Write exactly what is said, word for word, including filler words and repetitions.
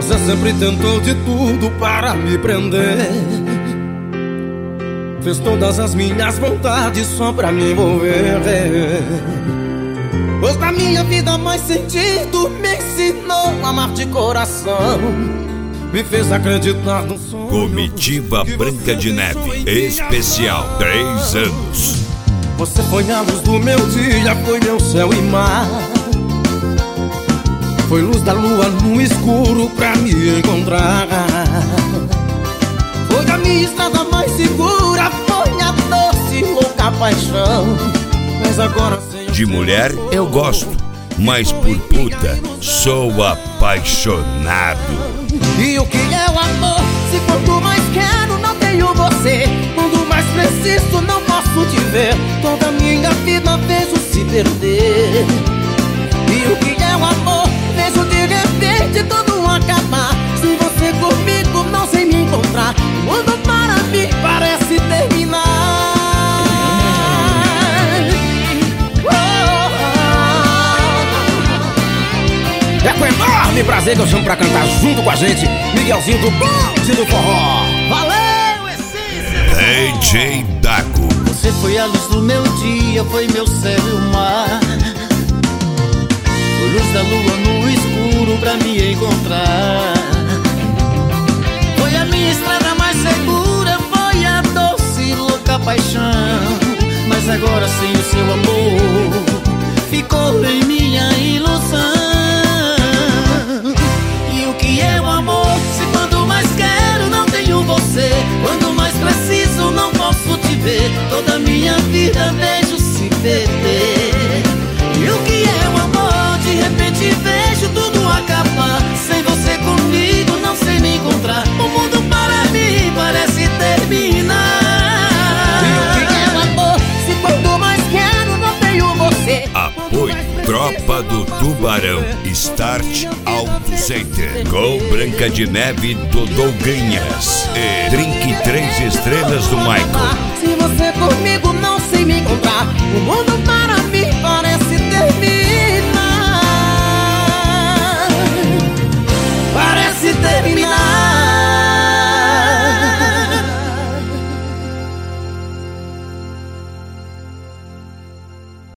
Você sempre tentou de tudo para me prender, fez todas as minhas vontades só pra me envolver. Pois na minha vida mais sentido, me ensinou a amar de coração, me fez acreditar no sonho. Comitiva Branca de Neve Especial, três anos. Você foi a luz do meu dia, foi meu céu e mar, foi luz da lua no escuro pra me encontrar. Foi a minha estrada mais segura, foi a doce e louca paixão. Mas agora sei. De mulher eu gosto, mas por puta sou apaixonado. E o que é o amor? Se quanto mais quero não tenho você, quando mais preciso não posso te ver, toda minha vida vejo se perder. E o que é o amor? Vejo de repente tudo acabar, se você comigo não sei me encontrar, o mundo para mim parece terminar. É com enorme prazer que eu chamo pra cantar junto com a gente Miguelzinho do Bonde do Forró. Valeu, Essência! D J Dago. Você foi a luz do meu dia, foi meu céu e o mar, foi luz da lua no escuro pra me encontrar. Foi a minha estrada mais segura, foi a doce e louca paixão. Mas agora sem o seu amor, ficou em minha ilusão. E o que é o amor? Se quando mais quero não tenho você, quando mais preciso não posso te ver, toda minha vida vejo se perder. E o que é o amor? De repente vejo tudo acabar, sem você comigo não sei me encontrar, o mundo para mim parece terminar. E o que é o amor? Se quanto mais quero não tenho você. Apoio Tropa do Tubarão, Start Auto Center, com Branca de Neve, Dodô Ganhas e Drink três estrelas do Michael. Se você comigo não sei me encontrar, o mundo para